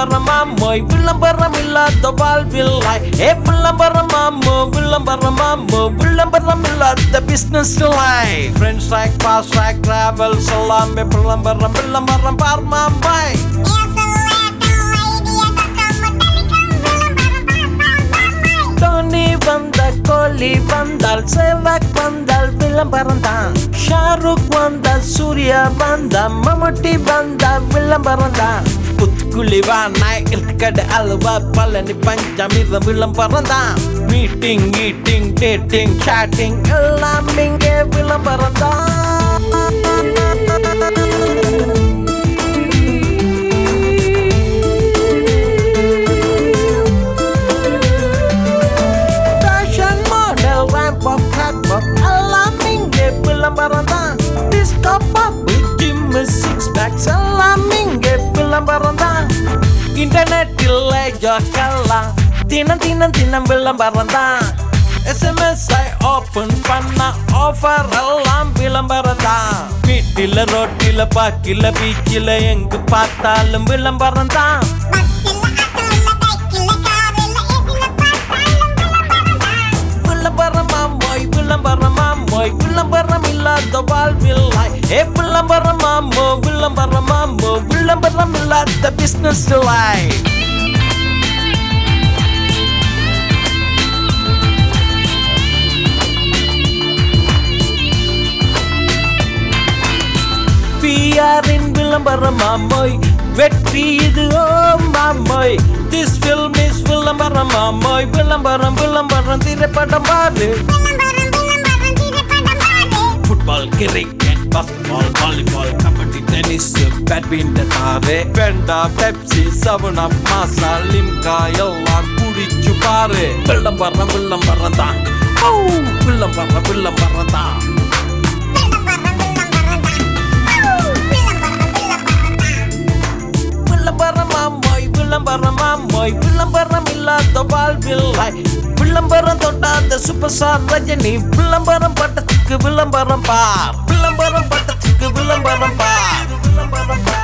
விளம்பரமாமோய் விளம்பரம் இல்லாத வாழ்வில்லை விளம்பரமாமோ விளம்பரமாமோ விளம்பரம் இல்லாத பிசினஸ் இல்லை friends like fast like travels எல்லாமே விளம்பரம் விளம்பரம் பார்மாம்பாய் டோனி வந்த கோலி வந்தால் சேவக் வந்தால் விளம்பரம் தான் ஷாருக் வந்தால் சூர்யா வந்தா மம்முட்டி வந்தா விளம்பரம் தான் புத்துக்குழி வானாய் இருக்கடை அல்வா பழனி பஞ்சாமிர விளம்பரம் தான் மீட்டிங் ஈட்டிங் டேட்டிங் சாட்டிங் எல்லாம் இங்கே விளம்பரம் தான் விளம்பரம் தான் disco pop gym six packs எல்லாம் இங்கே விளம்பரம் தான் இன்டர்நெட்டில் ஜோக்கெல்லாம் தினம் விளம்பரம் தான் எஸ்எம்எஸ் ஓபன் பண்ண ஆஃபர் எல்லாம் விளம்பரம் தான் வீட்டில் ரோட்டில் பாக்கில் பீச்சில் எங்கு பார்த்தாலும் விளம்பரம் தான் விளம்பரமாமோய் விளம்பரம் இல்லாத வாழ்வில்லை விளம்பரமாமோ விளம்பரமாமோ விளம்பரம் இல்லாத பிசினஸ் இல்லை பிஆரின் விளம்பரமாமோய் வெற்றி இது ஓ மாமோய் திஸ் ஃபில்ம் இஸ் விளம்பரமாமோய் விளம்பரம் விளம்பரம் திரைப்படம் பாரு football cricket basketball volleyball kabaddi tennis badminton ஆறு பெண்டா பெப்சி செவன் அப் மாசா லிம்கா எல்லாம் குடிச்சு பாரு விளம்பரம் விளம்பரம் தான் விளம்பரம் விளம்பரம் தான் விளம்பரமாமோய் விளம்பரம் இல்லாத வாழ்வில்லை விளம்பரம் தொட்டாத சூப்பர் ஸ்டார் ரஜினி விளம்பரம் பட்டத்துக்கு விளம்பரம் பார் விளம்பரம் பட்டத்துக்கு விளம்பரம் பார் விளம்பரம் பார்